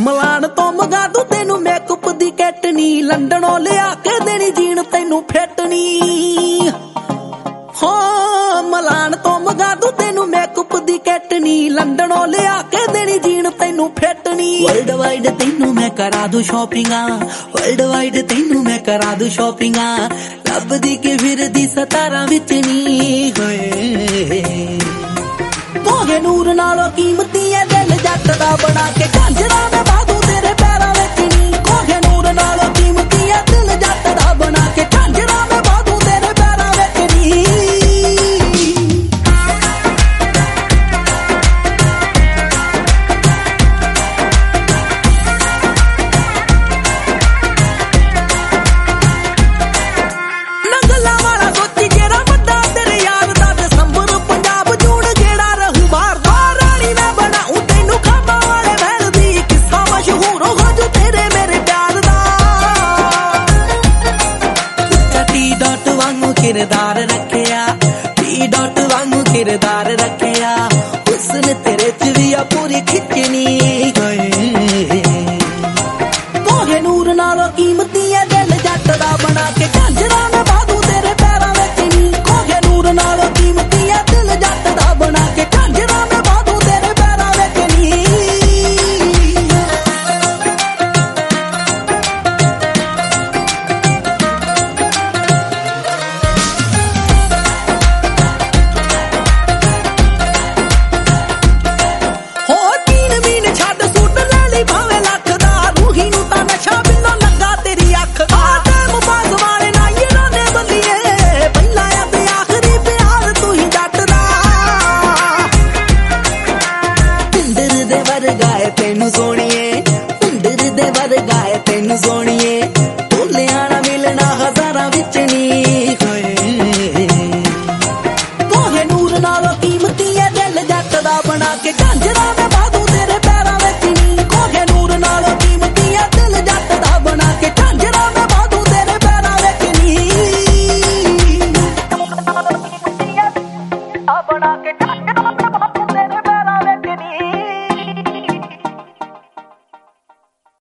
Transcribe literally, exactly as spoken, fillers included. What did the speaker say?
ਮਲਾਨ ਤੋਂ ਮੰਗਾ ਦੂ ਤੈਨੂੰ ਮੇਕਅਪ ਦੀ ਕਿੱਟ ਨੀ, ਲੰਡਨੋਂ ਲਿਆ ਕੇ ਦੇਣੀ ਜੀਨ ਤੈਨੂੰ ਫਿੱਟ ਨੀ। ਹਾਂ ਮਲਾਨ ਤੋਂ ਮੰਗਾ ਦੂ ਤੈਨੂੰ ਮੇਕਅਪ ਦੀ ਕਿੱਟ ਨੀ, ਲੰਡਨੋਂ ਲਿਆ ਕੇ ਦੇਣੀ ਜੀਨ ਤੈਨੂੰ ਫਿੱਟ ਨੀ। ਵਰਲਡ ਵਾਈਡ ਤੈਨੂੰ ਮੈਂ ਕਰਾ ਦੂ ਸ਼ਾਪਿੰਗਾਂ, ਵਰਲਡ ਵਾਈਡ ਤੈਨੂੰ ਮੈਂ ਕਰਾ ਦੂ ਸ਼ਾਪਿੰਗਾਂ, ਲੱਭਦੀ ਕਿ ਫਿਰਦੀ ਸਤਾਰਾਂ ਵਿੱਚ ਨੀ ਹੋਏ। ਕੋਹੇ ਨੂਰ ਨਾਲੋਂ ਕੀਮਤੀ ਐ ਦਿਲ ਜੱਟ ਦਾ ਬਣਾ ਕੇ ਝਾਂਜਰਾਂ ਮੈਂ ਬਾਦੂ ਤੇਰੇ ਪੈਰਾਂ ਵਿੱਚ ਨੀ। ਕੋਹੇ ਨੂਰ ਨਾਲੋਂ ਕੀਮਤੀ ਐ ਦਿਲ ਜੱਟ ਦਾ ਬਣਾ ਕੇ ਝਾਂਜਰਾਂ ਮੈਂ ਬਾਦੂ ਤੇਰੇ ਪੈਰਾਂ ਵਿੱਚ ਨੀ। ਨੰਗਲਾ ਵਾਲਾ ਸੋਚੀ ਜਿਹੜਾ ਵੱਡਾ ਤੇਰੇ ਯਾਰ ਦਾ ਦਸੰਬਰ ਪੰਜਾਬ ਜੂਨ ਗੇੜਾ ਰਹੂ ਮਾਰਦਾ। ਰਾਣੀ ਮੈਂ ਬਣਾਉ ਤੈਨੂੰ ਖਾਬਾਂ ਵਾਲੇ ਮਹਿਲ ਦੀ, ਕਿੱਸਾ ਮਸ਼ਹੂਰ ਹੋ ਜੂ ਤੇਰੇ ਮੇਰੇ ਪਿਆਰ ਦਾ। ਟੀ ਡਾਟ ਵਾਂਗੂ ਕਿਰਦਾਰ ਰੱਖਿਆ, ਟੀ ਡਾਟ ਵਾਂਗੂ ਕਿਰਦਾਰ ਰੱਖਿਆ, ਹੁਸਨ ਤੇਰੇ ਚ ਵੀ ਆ ਪੂਰੀ ਖਿੱਚਣੀ ਗਏ। ਕੋਹੇ ਨੂਰ ਨਾਲੋਂ ਕੀਮਤੀ ਐ ਦਿਲ ਜੱਟ ਦਾ ਬਣਾ ਕੇ ਝਾਂਜਰਾਂ ਮੈਂ ਬਾਦੂ ਤੇਰੇ ਪੈਰਾਂ ਵਿੱਚ ਨੀ। ਕੋਹੇ ਨੂਰ ਨਾਲੋਂ ਕੀਮਤੀ ਐ ਦਿਲ ਜੱਟ ਦਾ ਬਣਾ ਕੇ ਝਾਂਜਰਾਂ ਮੈਂ ਬਾਦੂ ਤੇਰੇ ਪੈਰਾਂ ਵਿੱਚ ਨੀ। ਹੋ ਤੀਨ ਮੀਨ ਛੱਡ ਸੂਟ ਲੈ ਲਈ ਭਾਵੇਂ ਲੱਖ ਦਾ, ਰੂਹੀ ਨੂੰ ਤਾਂ ਨਸ਼ਾ ਬਿਨਾਂ ਲੱਗਾ ਤੇਰੀ ਅੱਖ। ਆ ਟਾਈਮ ਪਾਸ ਵਾਲੇ ਨਾ ਇਹਨਾਂ ਨੇ ਬੱਲੀਏ, ਪਹਿਲਾਂ ਆ ਤੇ ਆਖਰੀ ਪਿਆਰ ਤੂੰ ਹੀ ਜੱਟ ਦਾ। ਪਿੰਦਰ ਦੇ ਵਰਗਾ ਏ ਤੈਨੂੰ ਸੋਹਣੀਏ, ਪਿੰਦਰ ਦੇ ਵਰਗਾ ਏ ਤੈਨੂੰ ਸੋਹਣੀਏ, ਭੁੱਲਿਆ ਨਾ ਮਿਲਣਾ ਹਜ਼ਾਰਾਂ ਵਿੱਚ ਨੀ ਹੋਏ। ਕੋਹੇ ਨੂਰ ਨਾਲੋਂ ਕੀਮਤੀ ਐ ਦਿਲ ਜੱਟ ਦਾ ਬਣਾ ਕੇ ਝਾਂਜਰਾਂ